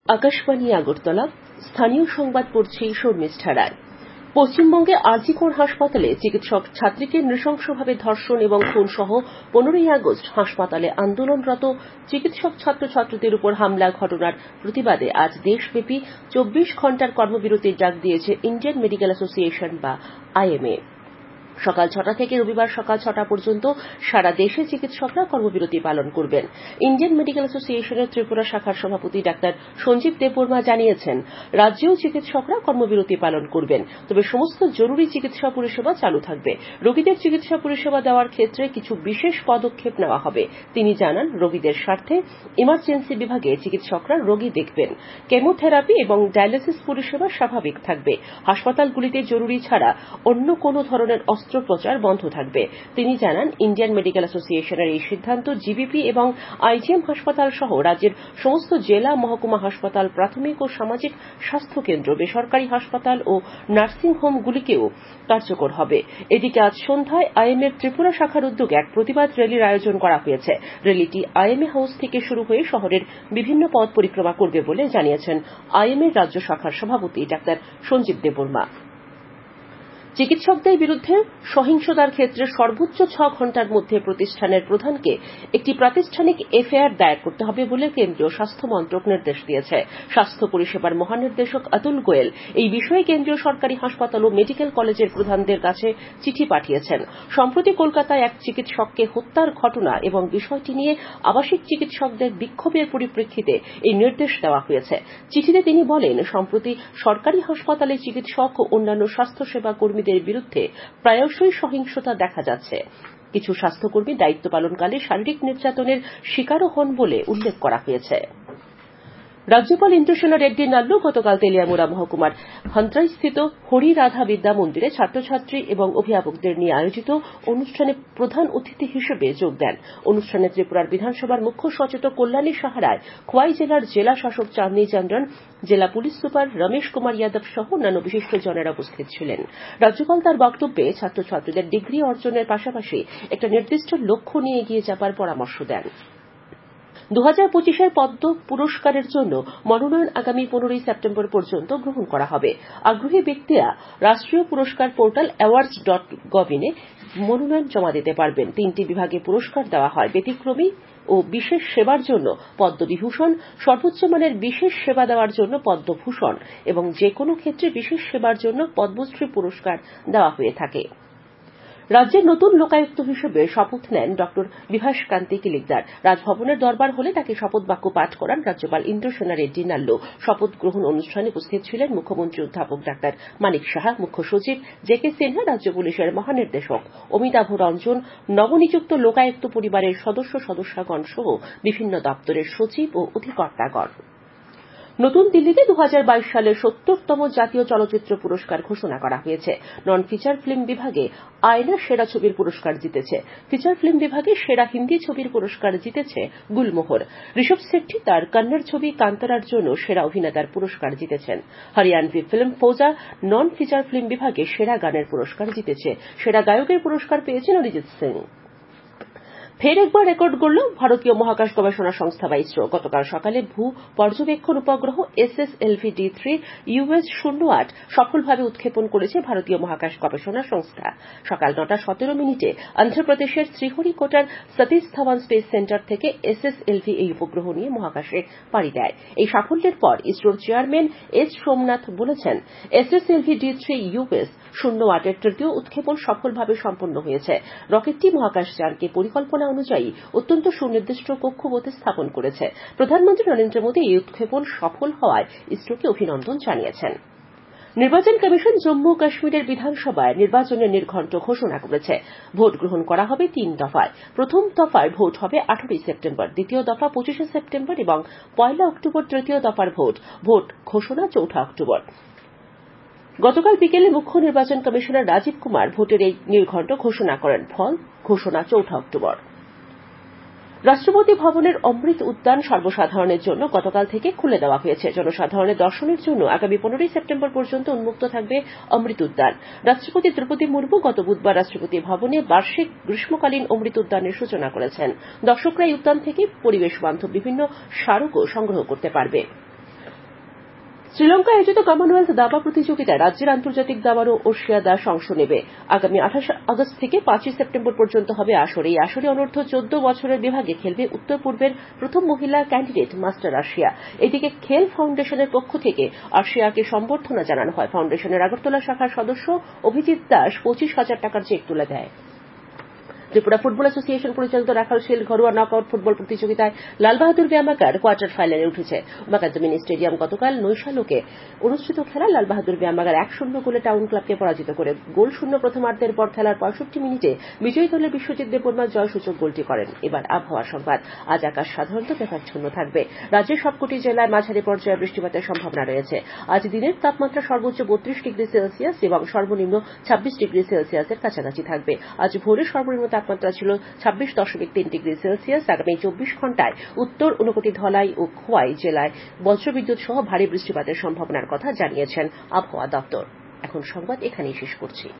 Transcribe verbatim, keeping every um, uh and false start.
আকাশবাণী আগরতলা স্থানীয় সংবাদ পড়ছি শর্মিষ্ঠা রায়। পশ্চিমবঙ্গে আর.জি. কর হাসপাতালে চিকিৎসক ছাত্রীকে নৃশংসভাবে ধর্ষণ এবং খুন সহ পনেরোই আগস্ট হাসপাতালে আন্দোলনরত চিকিৎসক ছাত্রছাত্রীদের উপর হামলা ঘটনার প্রতিবাদে আজ দেশব্যাপী চব্বিশ ঘণ্টার কর্মবিরতির ডাক দিয়েছে ইন্ডিয়ান মেডিকেল অ্যাসোসিয়েশন বা আই এম এ। সকাল ছটা থেকে রবিবার সকাল ছটা পর্যন্ত সারা দেশে চিকিৎসকরা কর্মবিরতি পালন করবেন। ইন্ডিয়ান মেডিকেল অ্যাসোসিয়েশনের ত্রিপুরা শাখার সভাপতি ডাক্তার সঞ্জীব দেববর্মা জানিয়েছেন, রাজ্যেও চিকিৎসকরা কর্মবিরতি পালন করবেন, তবে সমস্ত জরুরি চিকিৎসা পরিষেবা চালু থাকবে। রোগীদের চিকিৎসা পরিষেবা দেওয়ার ক্ষেত্রে কিছু বিশেষ পদক্ষেপ নেওয়া হবে। তিনি জানান, রোগীদের স্বার্থে ইমার্জেন্সি বিভাগে চিকিৎসকরা রোগী দেখবেন। কেমোথেরাপি এবং ডায়ালিসিস পরিষেবা স্বাভাবিক থাকবে। হাসপাতালগুলিতে জরুরি ছাড়া অন্য কোনো ধরনের অস্ত্রোপচার বন্ধ থাকবে। তিনি জানান, ইন্ডিয়ান মেডিকেল অ্যাসোসিয়েশনের এই সিদ্ধান্ত জি বি পি এবং আই জি এম হাসপাতাল সহ রাজ্যের সমস্ত জেলা, মহকুমা হাসপাতাল, প্রাথমিক ও সামাজিক স্বাস্থ্য কেন্দ্র, বেসরকারি হাসপাতাল ও নার্সিং হোমগুলিকেও কার্যকর হবে। এদিকে আজ সন্ধ্যায় আই এম এর ত্রিপুরা শাখার উদ্যোগে এক প্রতিবাদ র্যালির আয়োজন করা হয়েছে। র্যালিটি আই এম এ হাউস থেকে শুরু হয়ে শহরের বিভিন্ন পথ পরিক্রমা করবে বলে জানিয়েছেন আই এম এর রাজ্য শাখার সভাপতি ডাক্তার সঞ্জীব দেববর্মা। চিকিৎসকদের বিরুদ্ধে সহিংসতার ক্ষেত্রে সর্বোচ্চ ছ ঘণ্টার মধ্যে প্রতিষ্ঠানের প্রধানকে একটি প্রাতিষ্ঠানিক এফ আই আর দায়ের করতে হবে বলে কেন্দ্রীয় স্বাস্থ্য মন্ত্রক নির্দেশ দিয়েছে। স্বাস্থ্য পরিষেবার মহানির্দেশক অতুল গোয়েল এই বিষয়ে কেন্দ্রীয় সরকারি হাসপাতাল ও মেডিকেল কলেজের প্রধানদের কাছে চিঠি পাঠিয়েছেন। সম্প্রতি কলকাতায় এক চিকিৎসককে হত্যার ঘটনা এবং বিষয়টি নিয়ে আবাসিক চিকিৎসকদের বিক্ষোভের পরিপ্রেক্ষিতে এই নির্দেশ দেওয়া হয়েছে। চিঠিতে তিনি বলেন, সম্প্রতি সরকারি হাসপাতালে চিকিৎসক ও অন্যান্য স্বাস্থ্যসেবা কর্মীদের বিরুদ্ধে প্রায়শই সহিংসতা দেখা যাচ্ছে। কিছু স্বাস্থ্যকর্মী দায়িত্ব পালনকালে শারীরিক নির্যাতনের শিকারও হন বলে উল্লেখ করা হয়েছে। রাজ্যপাল ইন্দ্রসেনা রেড্ডি নাল্লু গতকাল তেলিয়ামুড়া মহকুমার হন্ত্রাইস্থিত হরি রাধা বিদ্যা মন্দিরে ছাত্রছাত্রী এবং অভিভাবকদের নিয়ে আয়োজিত অনুষ্ঠানে প্রধান অতিথি হিসেবে যোগ দেন। অনুষ্ঠানে ত্রিপুরার বিধানসভার মুখ্য সচেতক কল্যাণী সাহারায়, খোয়াই জেলার জেলা শাসক চাঁদনী চন্দ্রন, জেলা পুলিশ সুপার রমেশ কুমার যাদব সহ অন্যান্য বিশিষ্টজনেরা উপস্থিত ছিলেন। রাজ্যপাল তার বক্তব্যে ছাত্রছাত্রীদের ডিগ্রি অর্জনের পাশাপাশি একটা নির্দিষ্ট লক্ষ্য নিয়ে এগিয়ে যাবার পরামর্শ দেন। দু হাজার পঁচিশের পদ্ম পুরস্কারের জন্য মনোনয়ন আগামী পনেরোই সেপ্টেম্বর পর্যন্ত গ্রহণ করা হবে। আগ্রহী ব্যক্তিরা রাষ্ট্রীয় পুরস্কার portal awards dot gov in এ মনোনয়ন জমা দিতে পারবেন। তিনটি বিভাগে পুরস্কার দেওয়া হয়। ব্যতিক্রমী ও বিশেষ সেবার জন্য পদ্মবিভূষণ, সর্বোচ্চ মানের বিশেষ সেবা দেওয়ার জন্য পদ্মভূষণ এবং যে কোনো ক্ষেত্রে বিশেষ সেবার জন্য পদ্মশ্রী পুরস্কার দেওয়া হয়ে থাকে। রাজ্যের নতুন লোকায়ুক্ত হিসেবে শপথ নেন ড বিভাস কান্তি কিলিকদার। রাজভবনের দরবার হলে তাকে শপথ বাক্য পাঠ করান রাজ্যপাল ইন্দ্রসেনা রেড্ডি নাল্লু। শপথ গ্রহণ অনুষ্ঠানে উপস্থিত ছিলেন মুখ্যমন্ত্রী অধ্যাপক ডাক্তার মানিক সাহা, মুখ্য সচিব জে কে সিনহা, রাজ্য পুলিশের মহানির্দেশক অমিতাভ রঞ্জন, নবনিযুক্ত লোকায়ুক্ত পরিবারের সদস্য সদস্যগণ সহ বিভিন্ন দপ্তরের সচিব ও অধিকর্তাগণ। নতুন দিল্লিতে দু হাজার বাইশ সালের সত্তরতম জাতীয় চলচ্চিত্র পুরস্কার ঘোষণা করা হয়েছে। নন ফিচার ফিল্ম বিভাগে আয়না সেরা ছবির পুরস্কার জিতেছে। ফিচার ফিল্ম বিভাগে সেরা হিন্দি ছবির পুরস্কার জিতেছে গুলমোহর। ঋষভ শেট্টি তার কন্নড় ছবি কান্তারার জন্য সেরা অভিনেতার পুরস্কার জিতেছেন। Haryanvi film Fauja non feature film বিভাগে সেরা গানের পুরস্কার জিতেছে। সেরা গায়কের পুরস্কার পেয়েছেন অরিজিৎ সিং। ফের একবার রেকর্ড গড়ল ভারতীয় মহাকাশ গবেষণা সংস্থা বা ইসরো। গতকাল সকালে ভূ পর্যবেক্ষণ উপগ্রহ S S L V D three U S শূন্য আট সফলভাবে উৎক্ষেপণ করেছে ভারতীয় মহাকাশ গবেষণা সংস্থা। সকাল নটা সতেরো মিনিটে অন্ধ্রপ্রদেশের শ্রীহরিকোটার সতীশ ধাওয়ান স্পেস সেন্টার থেকে এস এস এল ভি এই উপগ্রহ নিয়ে মহাকাশে পাড়ি দেয়। এই সাফল্যের পর ইসরোর চেয়ারম্যান এস সোমনাথ বলেছেন, S S L V D three U S শূন্য আটের তৃতীয় উৎক্ষেপণ সফলভাবে সম্পন্ন হয়েছে। রকেটটি মহাকাশযানকে পরিকল্পনা অনুযায়ী অত্যন্ত সুনির্দিষ্ট কক্ষপথে স্থাপন করেছে। প্রধানমন্ত্রী নরেন্দ্র মোদী এই উৎক্ষেপণ সফল হওয়ায় ইসরোকে অভিনন্দন জানিয়েছেন। নির্বাচন কমিশন জম্মু ও কাশ্মীরের বিধানসভায় নির্বাচনের নির্ঘণ্ট ঘোষণা করেছে। ভোট গ্রহণ করা হবে তিন দফায়। প্রথম দফায় ভোট হবে আঠারোই সেপ্টেম্বর, দ্বিতীয় দফা পঁচিশে সেপ্টেম্বর এবং পয়লা অক্টোবর তৃতীয় দফার ভোট। ভোট ঘোষণা চৌঠা অক্টোবর। গতকাল বিকেলে মুখ্য নির্বাচন কমিশনার রাজীব কুমার ভোটের এই নির্ঘণ্ট ঘোষণা করেন। ফল ঘোষণা চৌঠা অক্টোবর। রাষ্ট্রপতি ভবনের অমৃত উদ্যান সর্বসাধারণের জন্য গতকাল থেকে খুলে দেওয়া হয়েছে। জনসাধারণের দর্শনের জন্য আগামী পনেরোই সেপ্টেম্বর পর্যন্ত উন্মুক্ত থাকবে অমৃত উদ্যান। রাষ্ট্রপতি দ্রৌপদী মুর্মু গত বুধবার রাষ্ট্রপতি ভবনে বার্ষিক গ্রীষ্মকালীন অমৃত উদ্যানের সূচনা করেছেন। দর্শকরা এই উদ্যান থেকে পরিবেশ বান্ধব বিভিন্ন স্মারকও সংগ্রহ করতে পারবে। শ্রীলঙ্কা আয়োজিত কমনওয়েলথ দাবা প্রতিযোগিতায় রাজ্যের আন্তর্জাতিক দাবাড়ু অর্ষিয়া দাস অংশ নেবে। আগামী আঠাশে আগস্ট থেকে পাঁচই সেপ্টেম্বর পর্যন্ত হবে আসর। এই আসরে অনূর্ধ্ব চোদ্দ বছরের বিভাগে খেলবে উত্তর পূর্বের প্রথম মহিলা ক্যান্ডিডেট মাস্টার আর্শিয়া। এদিকে খেল ফাউন্ডেশনের পক্ষ থেকে আর্শিয়াকে সম্বর্ধনা জানানো হয়। ফাউন্ডেশনের আগরতলা শাখার সদস্য অভিজিৎ দাস পঁচিশ হাজার টাকার চেক তুলে দেয়। ত্রিপুরা ফুটবল অ্যাসোসিয়েশন পরিচালিত রাখাল শিল্ড ঘরোয়া নকআউট ফুটবল প্রতিযোগিতায় লালবাহাদুর ব্যায়ামাগার কোয়ার্টার ফাইনালে উঠেছে। উমাকান্ত মিনি স্টেডিয়াম গতকাল নৈশালোকে অনুষ্ঠিত খেলায় লালবাহাদুর ব্যায়ামাগার এক শূন্য গোলে টাউন ক্লাবকে পরাজিত করে। গোল শূন্য প্রথমার্ধের পর খেলার পঁয়ষট্টি মিনিটে বিজয়ী দলের বিশ্বজিৎ দেববর্মা জয়সূচক গোলটি করেন। এবার আবহাওয়া সংবাদ। আজ আকাশ সাধারণত মেঘাচ্ছন্ন থাকবে। রাজ্যের সবকটি জেলায় মাঝারি পর্যায়ে বৃষ্টিপাতের সম্ভাবনা রয়েছে। আজ দিনের তাপমাত্রা সর্বোচ্চ বত্রিশ ডিগ্রি সেলসিয়াস এবং সর্বনিম্ন ছাব্বিশ ডিগ্রি সেলসিয়াসের কাছাকাছি থাকবে। আজ ভোরে সর্বনিম্ন তাপমাত্রা ছিল ছাব্বিশ দশমিক তিন ডিগ্রি সেলসিয়াস। আগামী চব্বিশ ঘন্টায় উত্তর ঊনকোটি, ধলাই ও খোয়াই জেলায় বজ্রবিদ্যুৎ সহ ভারী বৃষ্টিপাতের সম্ভাবনার কথা জানিয়েছেন আবহাওয়া দপ্তর। এখন সংবাদ এখানেই শেষ করছি।